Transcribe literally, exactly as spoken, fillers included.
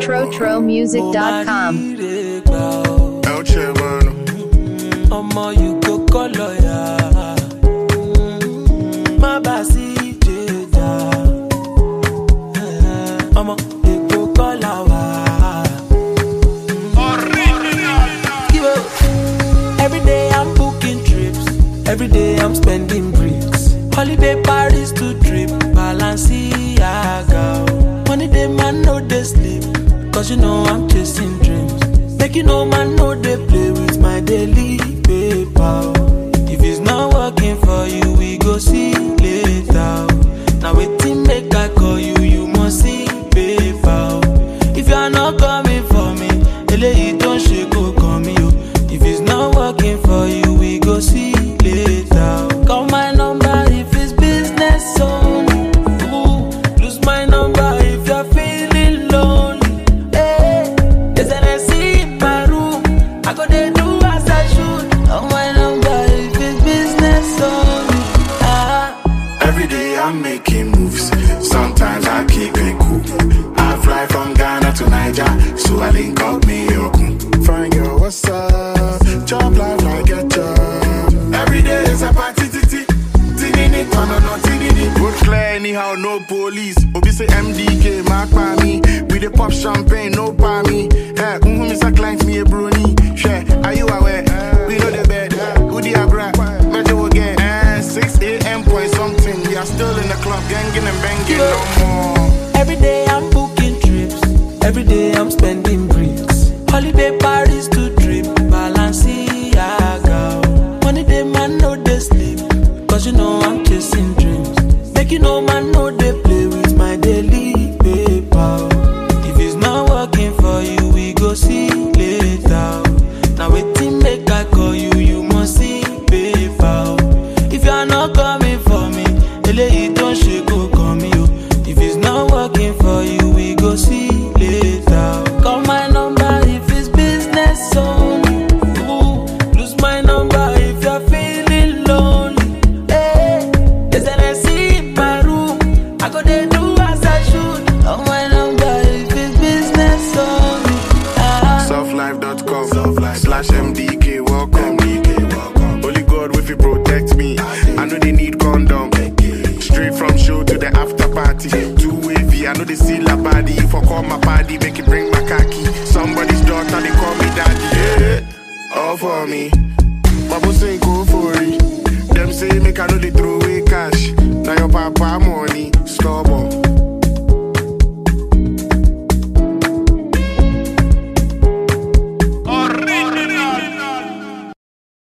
trotro trotro music dot com. Omo, you go color ya. My basi jeda. Omo, you go color wa. Every day I'm booking trips. Every day I'm spending bricks. Holiday Paris to trip. Balenciaga. Money day man no they sleep. Cause you know I'm chasing dreams. Make you know man no they play with my daily paper. If it's not working for you, we go see later. Now waiting make I call you, you must see paper. If you are not coming for me, L A don't shake go call me. If it's not working for you, we go see later. Call my number if it's business only. Ooh, lose my number if you're feeling lonely. Hey, there's an S C in my room. I go there do as I should. Call my number if it's business only. Ah. Every day I'm making moves. Sometimes I keep it cool. I fly from Ghana to Niger, so I link up me your cool. Fine girl, what's up? Job life like a job. Every day is a party, titi. Tinini, tono, no, tinini. Road clear anyhow, no police. Obi say M D K, mark by me. We dey pop champagne, no by me. Hey, um, miss a client, me a brony. Share, are you aware? We know the bed. Who the abra? Measure again. Eh, six a.m. point something. We are still in the club, ganging and banging no more. Every day I'm booking trips. Every day I'm spending bricks. Holiday Paris to trip. Balenciaga. Money day man no they sleep. Cause you know I'm chasing dreams. Make you know man no they play with my daily paper. If it's not working for you, we go see later. Now waiting make I call you, you must see paper. If you are not coming for me, L A don't shake go call me. If it's not working for you, we go see later. Call my number if it's business only. Ooh, lose my number if you're feeling lonely. Hey, there's an S C in my room. I go there do as I should. Call my number if it's business only. Ah. Softlife dot com slash M D K welcome. Holy God if you protect me. I know they need condom. Straight from show to the after party. Two wavy, I know they see la body. If I call my party, make it bring my khaki. Somebody's daughter, they call me daddy. Yeah, all for me. My boss ain't go for it. Them say make I know they throw